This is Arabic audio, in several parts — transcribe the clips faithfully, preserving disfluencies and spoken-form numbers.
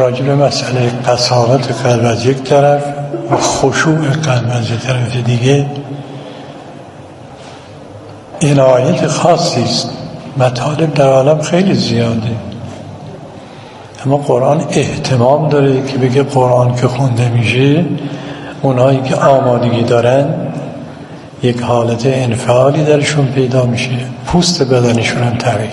راجع به مسئله قساوت قلب از یک طرف و خشوع قلب از یک طرف دیگه عنایت خاصی است. مطالب در عالم خیلی زیاده، اما قرآن اهتمام داره که بگه قرآن که خونده میشه اونایی که آمادگی دارن یک حالت انفعالی درشون پیدا میشه، پوست بدنشون هم تغییر.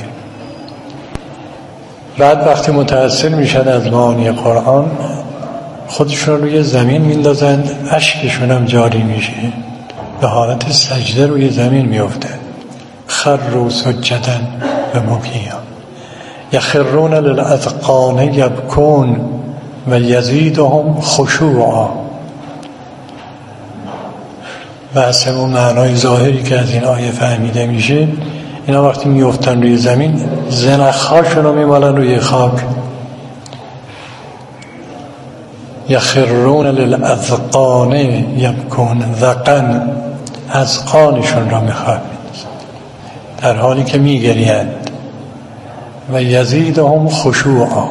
بعد وقتی متأثر میشن از معانی قرآن خودشون روی زمین میندازند، اشکشون هم جاری میشه، به حالت سجده روی زمین میفته. خروا سجدا و مبکیا یخرون للاذقان یبکون و یزیدهم خشوعا. بحث اون معنای ظاهری که از این آیه فهمیده میشه، اینا وقتی میفتن روی زمین زنخهاشون رو میمالن روی خاک. یخرون للاذقان یبکون، ذقن اذقانشون را میخواد در حالی که میگریند. و یزیدهم خشوعا،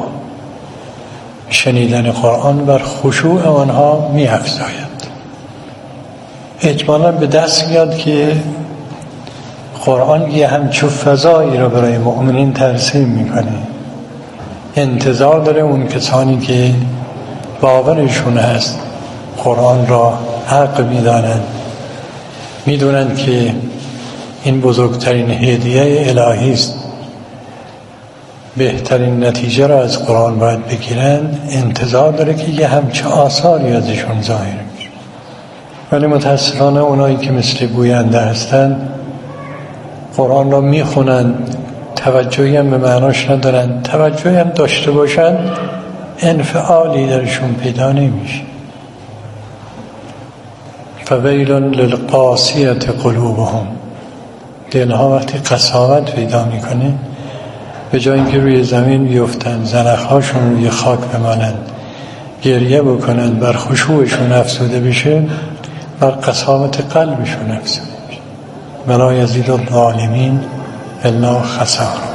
شنیدن قرآن بر خشوع آنها میافزاید. اجمالا به دست میاد که قرآن یه همچو فضایی را برای مؤمنین ترسیم میکنه. انتظار داره اون کسانی که باورشون هست قرآن را حق میدانند، میدونند که این بزرگترین هدیه الهی است، بهترین نتیجه را از قرآن باید بگیرند. انتظار داره که یه همچه آثاری ازشون ظاهر میشه. ولی متاسفانه اونایی که مثل گوینده هستند قرآن را میخونند، توجهی هم به معناش ندارند، توجهی هم داشته باشند انفعالی درشون پیدا نمیشه. فویل للقاسیة قلوبهم، دلها وقتی قساوت پیدا میکنه به جای اینکه روی زمین بیفتن زنخهاشون روی خاک بمانند، گریه بکنن، بر خشوعشون افزوده بشه، بر قساوت قلبشون افزوده بشه. ولا یزید الظالمین الا خسارا.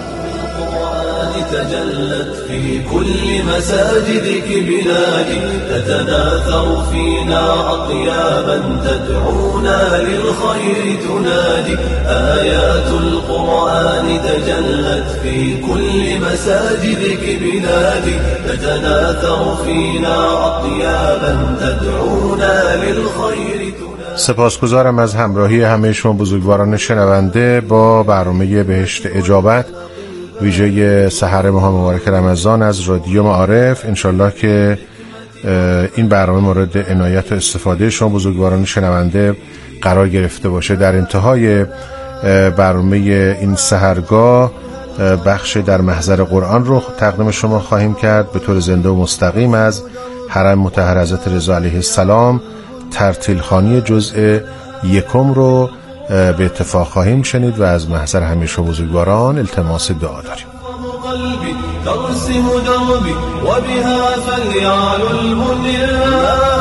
تجلت في كل مساجدك بلادي، تتناثر فينا أطيابا تدعونا للخير تنادي. آيات القرآن تجلت في كل مساجدك بلادي، تتناثر فينا أطيابا تدعونا للخير تنادي. سپاسگزارم از همراهی همه شما بزرگواران شنونده با برنامه بهشت اجابت ویژه سحر ماه مبارک رمضان از رادیو معارف. انشالله که این برنامه مورد عنایت و استفاده شما بزرگواران شنونده قرار گرفته باشه. در انتهای برنامه این سحرگاه بخش در محضر قرآن رو تقدیم شما خواهیم کرد به طور زنده و مستقیم از حرم مطهر حضرت رضا علیه السلام. ترتیل خوانی جزء یکم رو به اتفاق خواهیم شنید و از محضر همیشه بزرگواران التماس دعا داریم. قلبي ترسم دربي وبها فليعلو البنيان.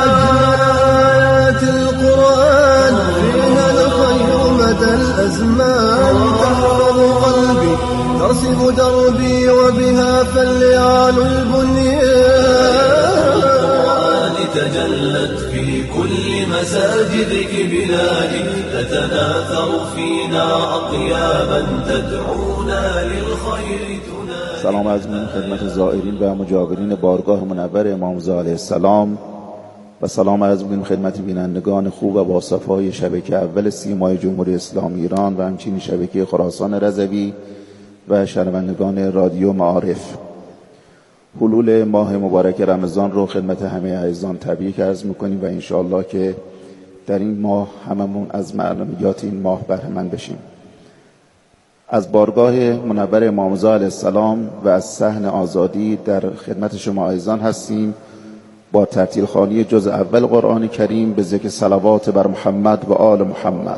آيات القرآن فيها الخير مدى الأزمان. تحفظ قلبي ترسم دربي وبها فليعلو البنيان. تجلت في كل مساجدك بلادي، تتناثر فينا أطيابا تدعونا للخير تنادي. سلام عرض می‌کنم خدمت زائرین و مجاورین بارگاه منور امام رضا علیه السلام و سلام عرض می‌کنم خدمت بینندگان خوب و با صفای شبکه اول سیمای جمهوری اسلامی ایران و همچنین شبکه خراسان رضوی و شنوندگان رادیو معارف. حلول ماه مبارک رمضان رو خدمت همه عزیزان تبریک عرض میکنیم و انشاءالله که در این ماه هممون از معنویات این ماه بهره مند بشیم. از بارگاه منور امام رضا علیه السلام و از صحن آزادی در خدمت شما عزیزان هستیم با ترتیل خوانی جزء اول قرآن کریم به ذکر صلوات بر محمد و آل محمد.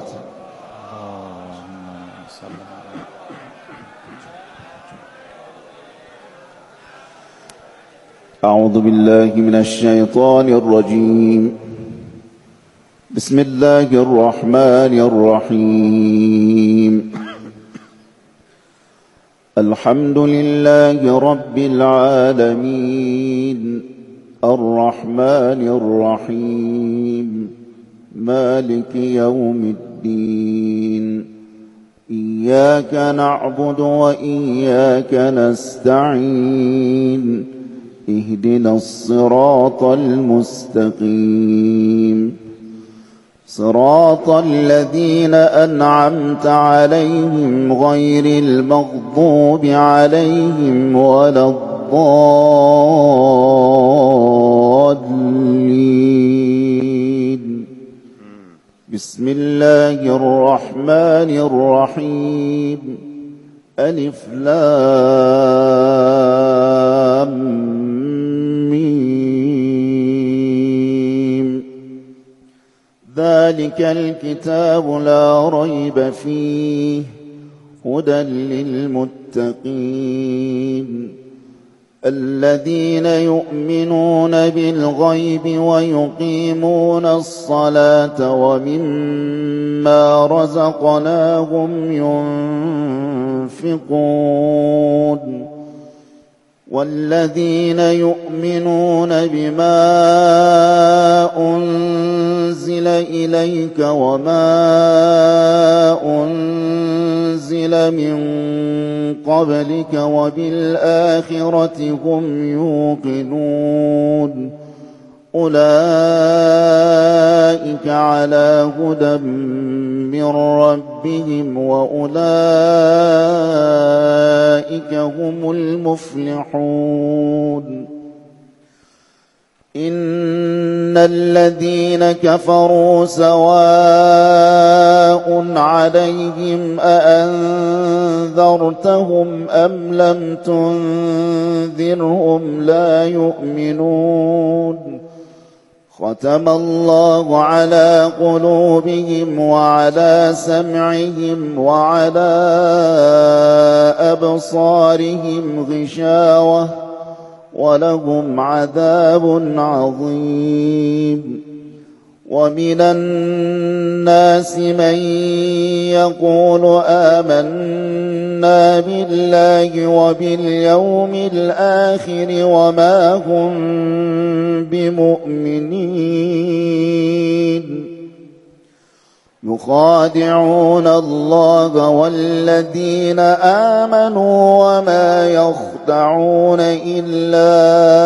أعوذ بالله من الشيطان الرجيم. بسم الله الرحمن الرحيم. الحمد لله رب العالمين الرحمن الرحيم مالك يوم الدين إياك نعبد وإياك نستعين اهدنا الصراط المستقيم صراط الذين أنعمت عليهم غير المغضوب عليهم ولا الضالين. بسم الله الرحمن الرحيم. ألف لام ذلك الكتاب لا ريب فيه هدى للمتقين الذين يؤمنون بالغيب ويقيمون الصلاة ومما رزقناهم ينفقون والذين يؤمنون بما أنزل إليك وما أنزل من قبلك وبالآخرة هم يوقنون أولئك على هدى من ربهم وأولئك هم المفلحون. إن الذين كفروا سواء عليهم أأنذرتهم أم لم تنذرهم لا يؤمنون. ختم الله على قلوبهم وعلى سمعهم وعلى أبصارهم غشاوة ولهم عذاب عظيم. ومن الناس من يقول آمنا بالله وباليوم الآخر وما هم بمؤمنين يخادعون الله والذين آمنوا وما يخدعون إلا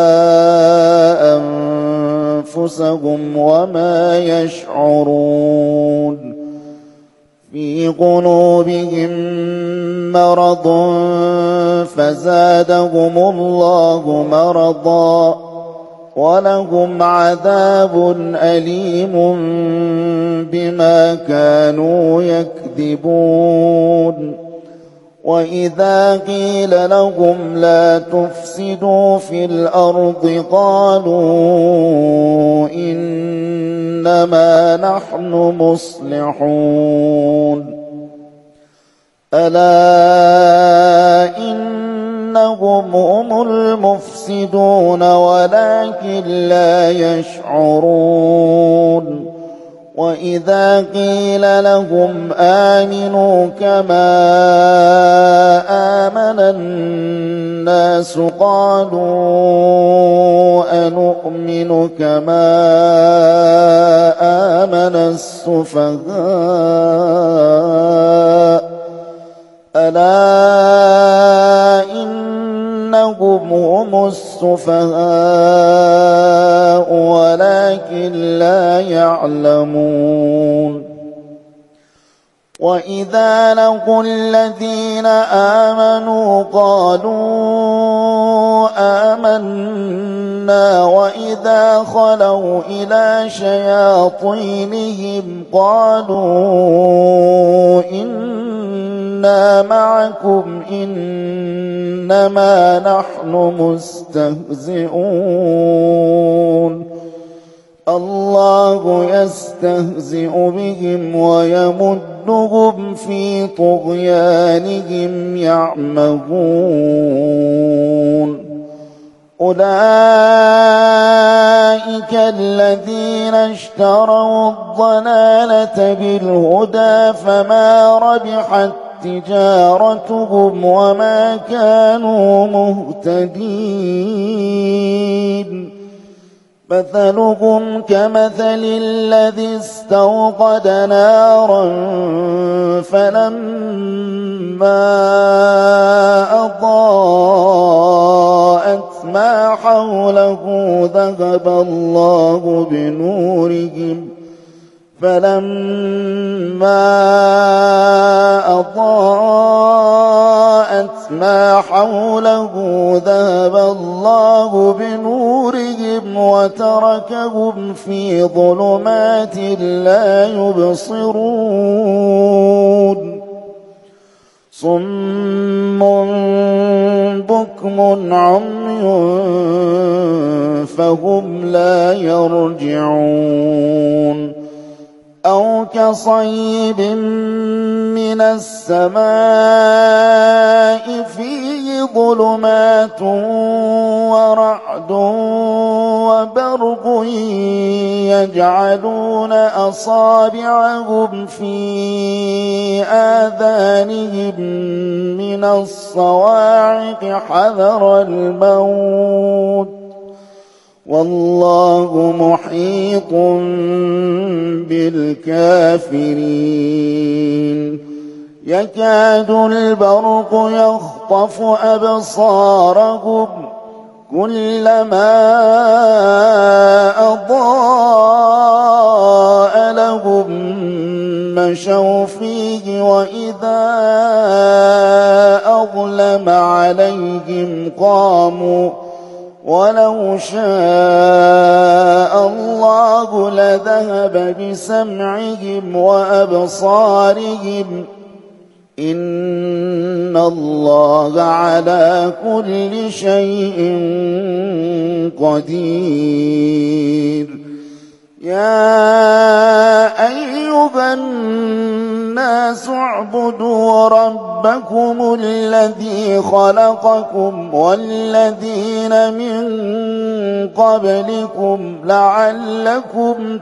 أنفسهم وما يشعرون. في قلوبهم مرض فزادهم الله مرضا ولهم عذاب أليم بما كانوا يكذبون. وإذا قيل لهم لا تفسدوا في الأرض قالوا إنما نحن مصلحون. ألا إنهم هم المفسدون ولكن لا يشعرون. وإذا قيل لهم آمنوا كما آمن الناس قالوا أنؤمن كما آمن السفهاء. ألا إنهم هم السفهاء ولكن لا يعلمون. وإذا لقوا الذين آمنوا قالوا آمنا وإذا خلوا إلى شياطينهم قالوا إنا معكم إنما نحن مستهزئون. الله يستهزئ بهم ويمدهم في طغيانهم يعمهون. أولئك الذين اشتروا الضلالة بالهدى فما ربحت تجارتهم وما كانوا مهتدين. مثلهم كمثل الذي استوقد نارا فلما أضاءت ما حوله ذهب الله بنورهم فلما أضاءت ما حوله ذهب الله بنورهم وتركهم في ظلمات لا يبصرون. صم بكم عمي فهم لا يرجعون. أو كصيب من السماء فيه ظلمات ورعد وبرق يجعلون أصابعهم في آذانهم من الصواعق حذر الموت والله محيط بالكافرين. يكاد البرق يخطف أبصارهم كلما أضاء لهم مشوا فيه وإذا أظلم عليهم قاموا ولو شاء الله لذهب بسمعهم وأبصارهم إن الله على كل شيء قدير. يا أيها الناس اعبدوا ربكم الذي خلقكم والذين من قبلكم لعلكم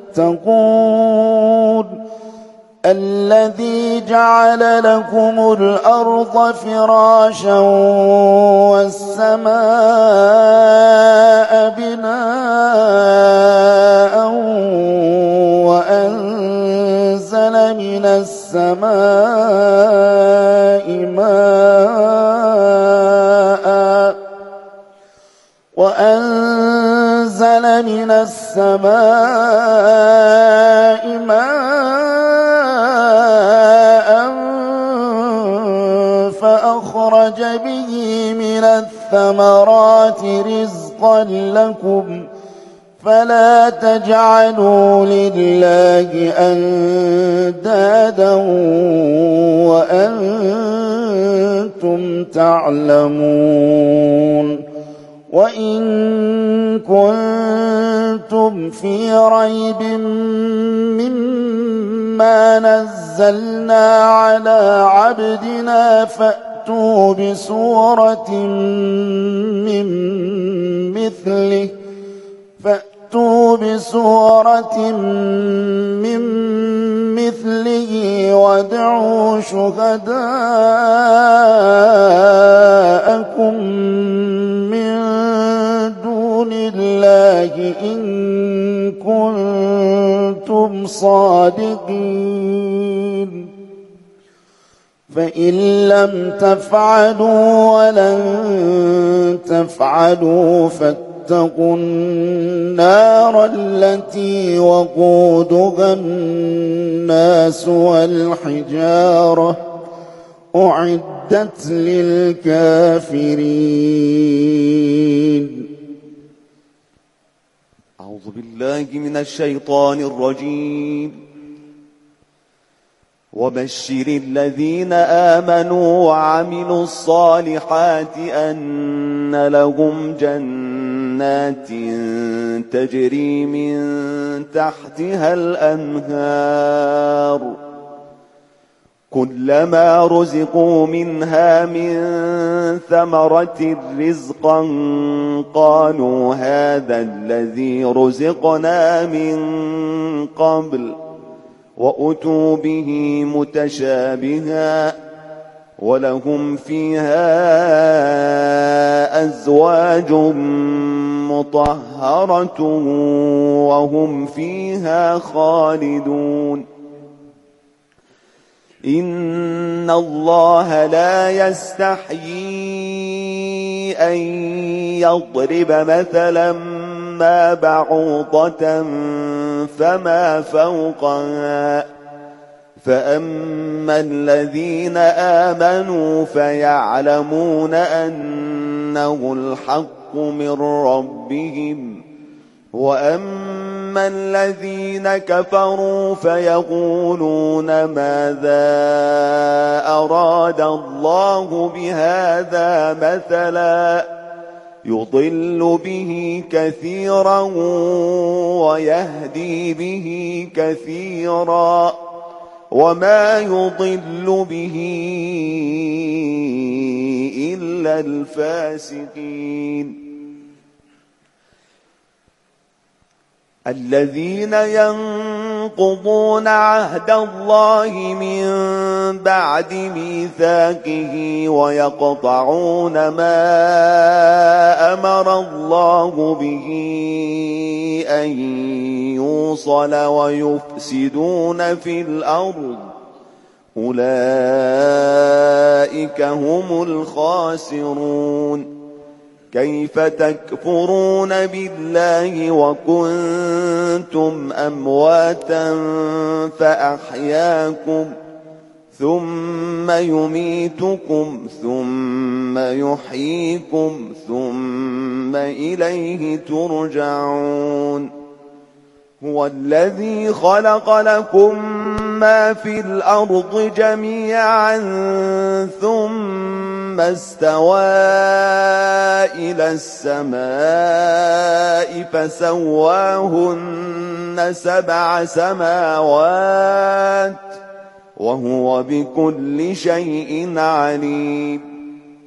تتقون. الذي جعل لكم الأرض فراشا والسماء بناء وأنزل من السماء ماء وأنزل من السماء ماء فأخرج به من الثمرات رزقا لكم فلا تجعلوا لله أندادا وأنتم تعلمون. وإن كنتم في ريب مما نزلنا على عبدنا فأتوا بسورة من مثله فأتوا بسورة من مثله وادعوا شهداءكم من دون الله إن كنتم صادقين. فإن لم تفعلوا ولن تفعلوا فاتقوا النار التي وقودها الناس والحجارة أعدت للكافرين. أعوذ بالله من الشيطان الرجيم. وبشر الذين آمنوا وعملوا الصالحات أن لهم جنات تجري من تحتها الأنهار كلما رزقوا منها من ثمرة رزقا قالوا هذا الذي رزقنا من قبل وأتوا به متشابها ولهم فيها أزواج مطهرة وهم فيها خالدون. إن الله لا يستحيي أن يضرب مثلا ما بعوضة فما فوقها، فأما الذين آمنوا فيعلمون أنه الحق من ربهم، وأما الذين كفروا فيقولون ماذا أراد الله بهذا مثلا يضل به كثيرا ويهدي به كثيرا وما يضل به إلا الفاسقين. الذين ينقضون عهد الله من بعد ميثاقه ويقطعون ما أمر الله به أن يوصل ويفسدون في الأرض أولئك هم الخاسرون. كيف تكفرون بالله وكنتم أمواتا فأحياكم ثم يميتكم ثم يحييكم ثم إليه ترجعون. هو الذي خلق لكم ما في الأرض جميعا ثم استوى إلى السماء فسواهن سبع سماوات وهو بكل شيء عليم.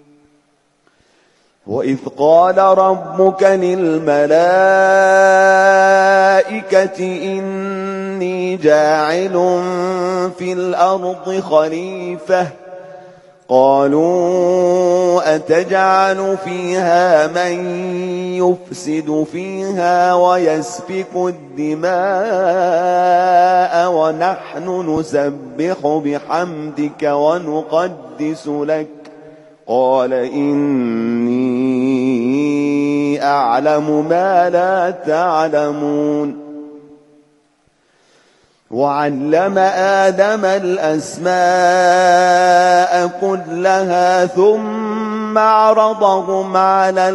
وإذ قال ربك للملائكة إني جاعل في الأرض خليفة قالوا أتجعل فيها من يفسد فيها ويسفك الدماء ونحن نسبح بحمدك ونقدس لك قال إني أعلم ما لا تعلمون. وعلم آدم الأسماء كلها ثم عرضهم على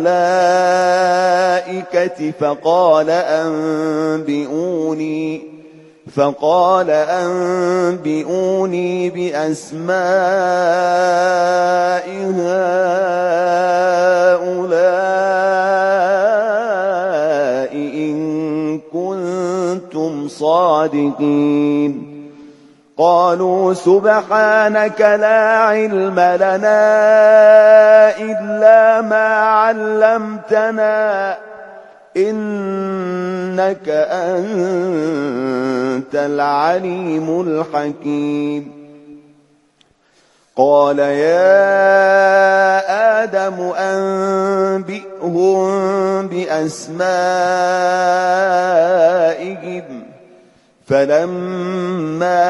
الملائكة فقال أنبئوني فقال أنبئوني بأسماء هؤلاء إن كنتم صادقين. قالوا سبحانك لا علم لنا إلا ما علمتنا إنك أنت العليم الحكيم. قال يا آدم أنبئهم بأسمائهم فلما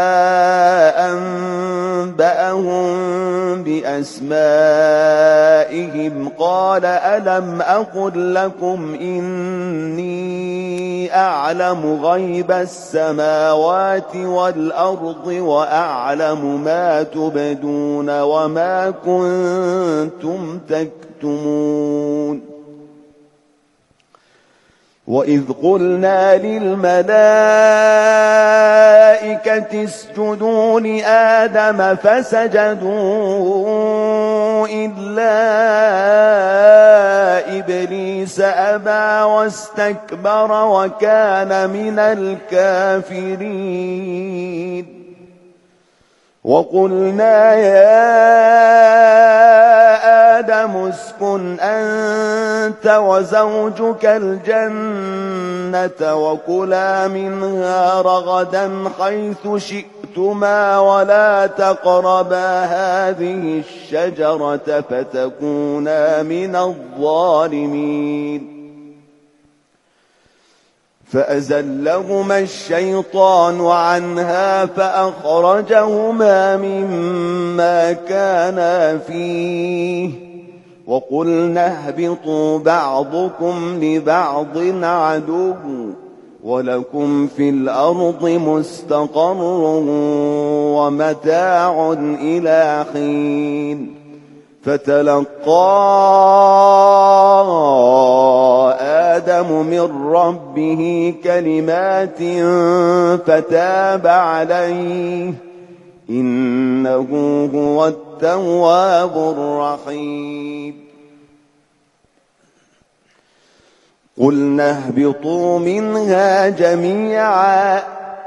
أنبأهم بأسمائهم قال ألم أقل لكم إني أعلم غيب السماوات والأرض وأعلم ما تبدون وما كنتم تكتمون. وإذ قلنا للملائكة اسجدوا لآدم فسجدوا إلا إبليس أبى واستكبر وكان من الكافرين. وقلنا يا آدم آدم اسكن أنت وزوجك الجنة وكلا منها رغدا حيث شئتما ولا تقربا هذه الشجرة فتكونا من الظالمين فأزلهما الشيطان عنها فأخرجهما مما كانا فيه وقلنا اهبطوا بعضكم لبعض عدو ولكم في الأرض مستقر ومتاع إلى حين فتلقى آدم من ربه كلمات فتاب عليه إنه هو التواب الرحيم قلنا اهبطوا منها جميعا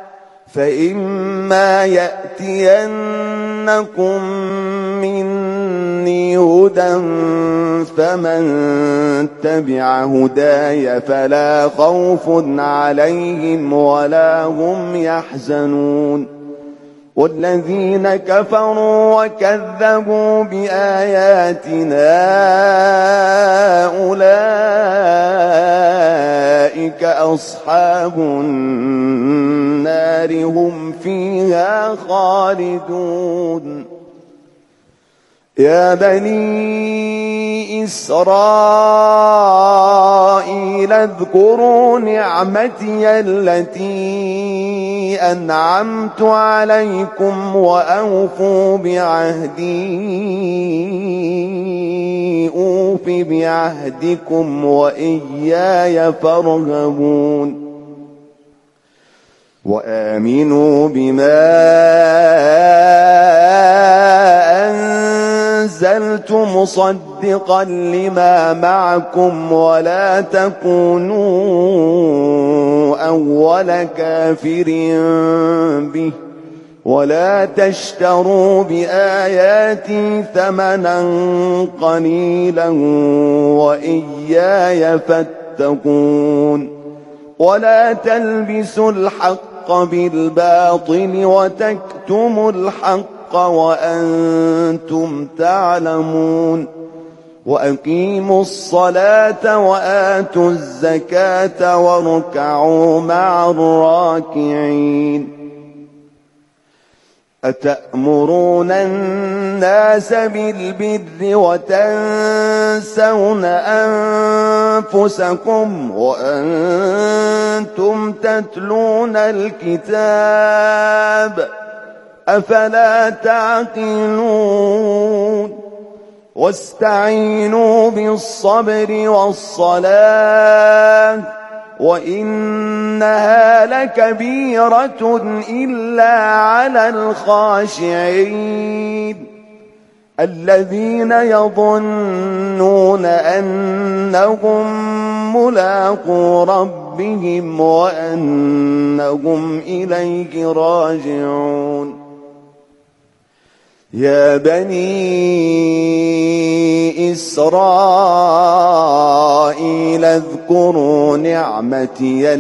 فإما يأتينكم مني هدى فمن تبع هداي فلا خوف عليهم ولا هم يحزنون والذين كفروا وكذبوا بآياتنا أولئك أصحاب النار هم فيها خالدون يا بني إسرائيل اذكروا نعمتي التي أنعمت عليكم وأوفوا بعهدي أوف بعهدكم وإياي فارهبون وآمنوا بما أنزلت مصدقا لما معكم ولا تكونوا أول كافر به ولا تشتروا بآياتي ثمنا قليلا وإياي فاتقون ولا تلبسوا الحق بالباطل وتكتموا الحق وأنتم تعلمون وأقيموا الصلاة وآتوا الزكاة واركعوا مع الراكعين أتأمرون الناس بالبر وتنسون أنفسكم وأنتم تتلون الكتاب أفلا تعقلون واستعينوا بالصبر والصلاة وإنها لكبيرة إلا على الخاشعين الذين يظنون أنهم ملاقو ربهم وأنهم إليه راجعون يا بني إسرائيل اذكروا نعمتي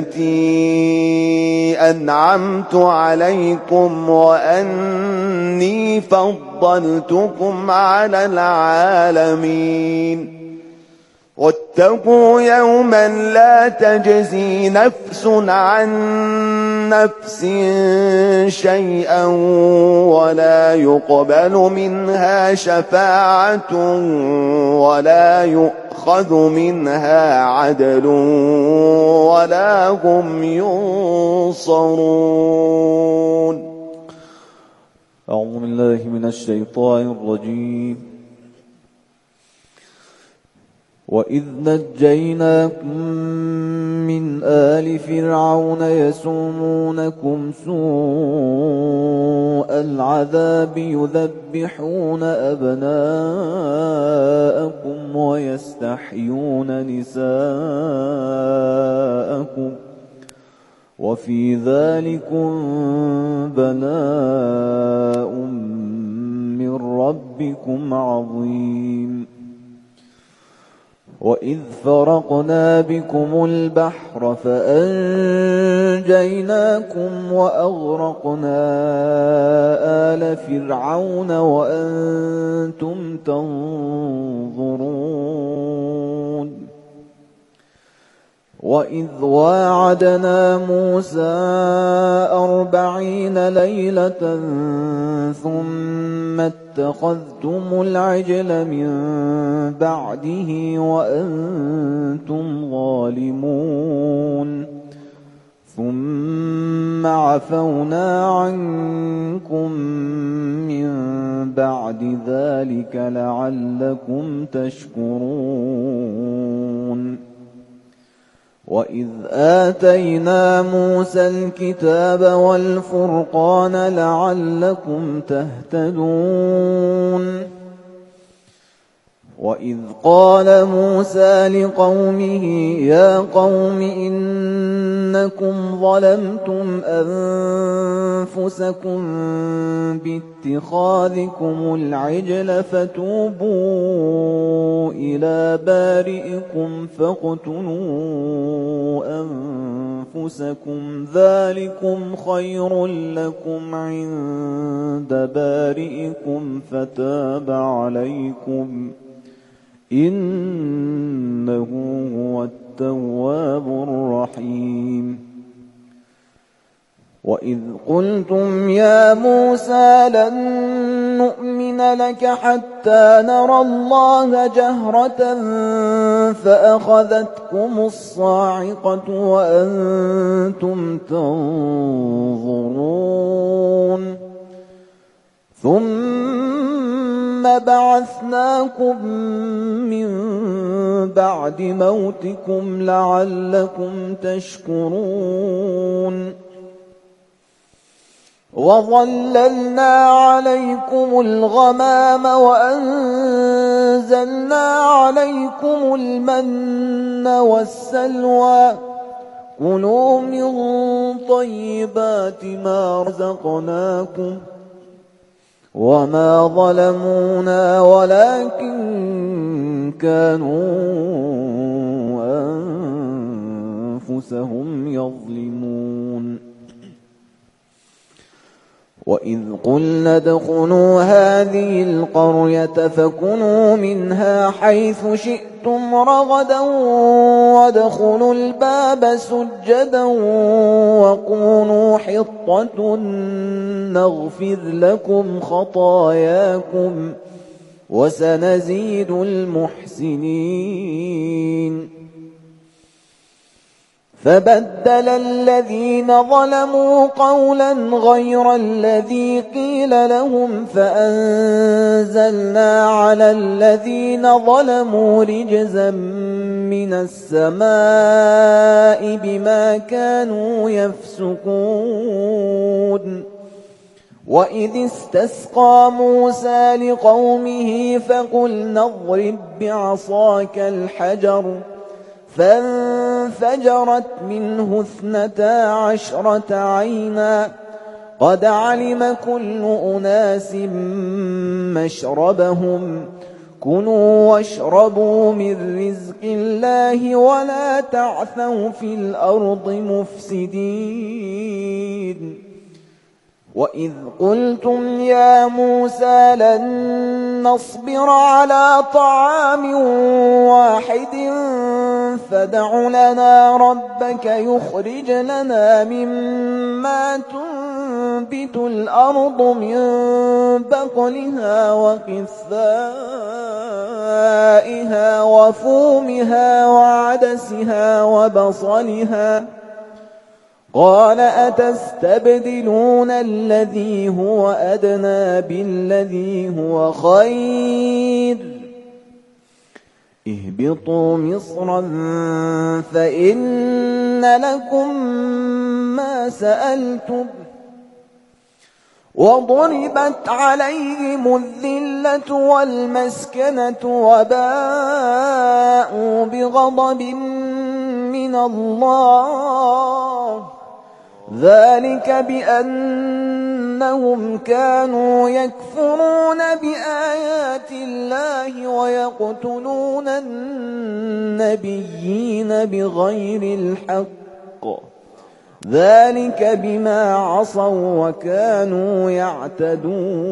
التي أنعمت عليكم وأني فضلتكم على العالمين واتقوا يوما لا تجزي نفس عن نفس شيئا ولا يقبل منها شفاعة ولا يؤخذ منها عدل ولا هم ينصرون. أعوذ بالله من الشيطان الرجيم. وإذ نجيناكم من آل فرعون يسومونكم سوء العذاب يذبحون أبناءكم ويستحيون نساءكم وفي ذلكم بلاء من ربكم عظيم. وإذ فرقنا بكم البحر فأنجيناكم وأغرقنا آل فرعون وأنتم تنظرون وإذ واعدنا موسى أربعين ليلة ثم اتخذتم العجل من بعده وأنتم ظالمون ثم عفونا عنكم من بعد ذلك لعلكم تشكرون وإذ آتينا موسى الكتاب والفرقان لعلكم تهتدون وإذ قال موسى لقومه يا قوم إنكم ظلمتم أنفسكم باتخاذكم العجل فتوبوا إلى بارئكم فاقتلوا أنفسكم ذلكم خير لكم عند بارئكم فتاب عليكم إنه هو التواب الرحيم وإذ قلتم يا موسى لن نؤمن لك حتى نرى الله جهرة فأخذتكم الصاعقة وأنتم تنظرون ثم بعثناكم من بعد موتكم لعلكم تشكرون وظللنا عليكم الغمام وأنزلنا عليكم المن والسلوى كلوا من طيبات ما رزقناكم وما ظلمونا ولكن كانوا أنفسهم يظلمون وإذ قلنا ادخلوا هذه القرية فكلوا منها حيث شئتم رغدا وادخلوا الباب سجدا وقولوا حطة نغفر لكم خطاياكم وسنزيد المحسنين فبدل الذين ظلموا قولا غير الذي قيل لهم فأنزلنا على الذين ظلموا رجزا من السماء بما كانوا يفسقون وإذ استسقى موسى لقومه فقلنا اضرب بعصاك الحجر فانفجرت منه اثنتا عشرة عينا قد علم كل أناس مشربهم كلوا واشربوا من رزق الله ولا تعثوا في الأرض مفسدين وإذ قلتم يا موسى لن نصبر على طعام واحد فادع لنا ربك يخرج لنا مما تنبت الأرض من بقلها وقثائها وفومها وعدسها وبصلها قال أتستبدلون الذي هو أدنى بالذي هو خير اهبطوا مصرا فإن لكم ما سألتم وضربت عليهم الذلة والمسكنة وباءوا بغضب من الله ذلك بأن إنهم كانوا يكفرون بآيات الله ويقتلون النبيين بغير الحق ذلك بما عصوا وكانوا يعتدون